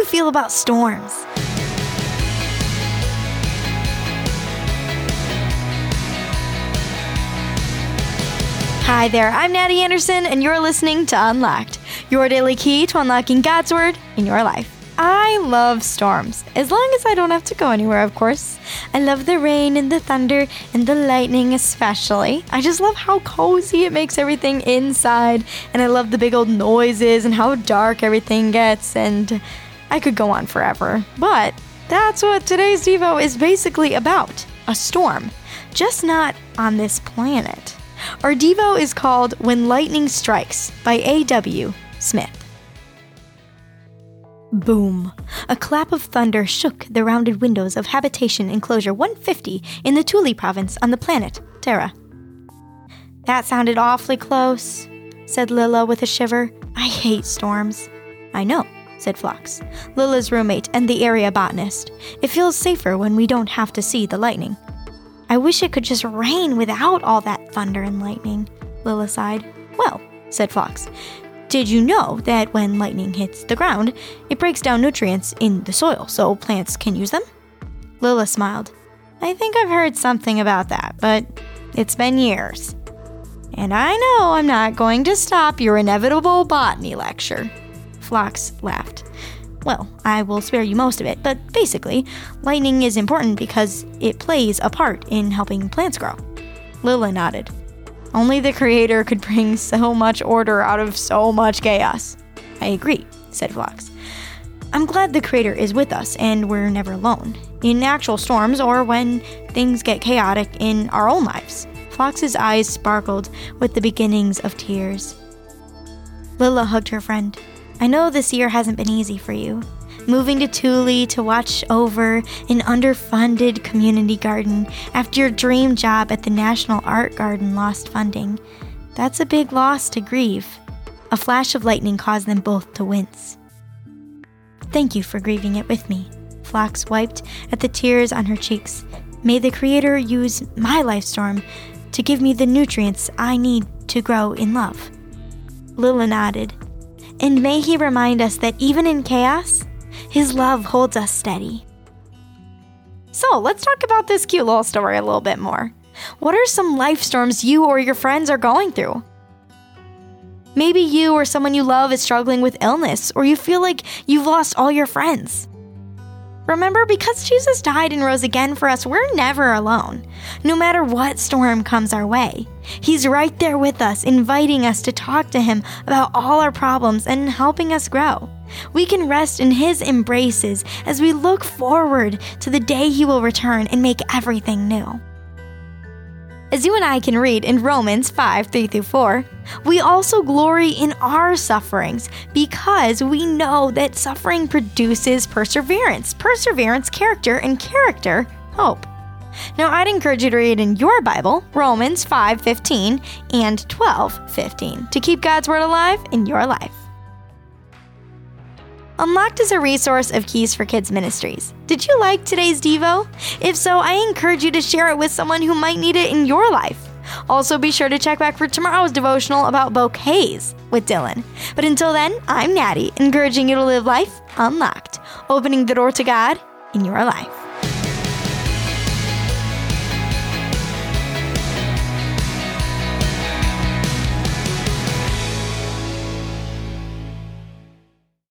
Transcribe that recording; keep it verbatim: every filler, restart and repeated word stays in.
feel about storms? Hi there, I'm Natty Anderson, and you're listening to Unlocked, your daily key to unlocking God's Word in your life. I love storms, as long as I don't have to go anywhere, of course. I love the rain and the thunder and the lightning especially. I just love how cozy it makes everything inside, and I love the big old noises and how dark everything gets, and I could go on forever. But that's what today's Devo is basically about, a storm, just not on this planet. Our Devo is called When Lightning Strikes by A W Smith. Boom! A clap of thunder shook the rounded windows of Habitation Enclosure one fifty in the Thule province on the planet Terra. That sounded awfully close, said Lilla with a shiver. I hate storms. I know, said Phlox, Lilla's roommate and the area botanist. It feels safer when we don't have to see the lightning. I wish it could just rain without all that thunder and lightning, Lilla sighed. Well, said Phlox, did you know that when lightning hits the ground, it breaks down nutrients in the soil so plants can use them? Lilla smiled. I think I've heard something about that, but it's been years. And I know I'm not going to stop your inevitable botany lecture. Phlox laughed. Well, I will spare you most of it, but basically, lightning is important because it plays a part in helping plants grow. Lilla nodded. Only the Creator could bring so much order out of so much chaos. I agree, said Phlox. I'm glad the Creator is with us and we're never alone, in actual storms or when things get chaotic in our own lives. Phlox's eyes sparkled with the beginnings of tears. Lilla hugged her friend. I know this year hasn't been easy for you. Moving to Thule to watch over an underfunded community garden after your dream job at the National Art Garden lost funding. That's a big loss to grieve. A flash of lightning caused them both to wince. Thank you for grieving it with me. Phlox wiped at the tears on her cheeks. May the Creator use my life storm to give me the nutrients I need to grow in love. Lilla nodded. And may He remind us that even in chaos, His love holds us steady. So let's talk about this cute little story a little bit more. What are some life storms you or your friends are going through? Maybe you or someone you love is struggling with illness, or you feel like you've lost all your friends. Remember, because Jesus died and rose again for us, we're never alone. No matter what storm comes our way, He's right there with us, inviting us to talk to Him about all our problems and helping us grow. We can rest in His embraces as we look forward to the day He will return and make everything new. As you and I can read in Romans five, three through four, we also glory in our sufferings because we know that suffering produces perseverance, perseverance, character, and character, hope. Now, I'd encourage you to read in your Bible, Romans five fifteen and twelve fifteen, to keep God's Word alive in your life. Unlocked is a resource of Keys for Kids Ministries. Did you like today's Devo? If so, I encourage you to share it with someone who might need it in your life. Also, be sure to check back for tomorrow's devotional about bouquets with Dylan. But until then, I'm Natty, encouraging you to live life unlocked, opening the door to God in your life.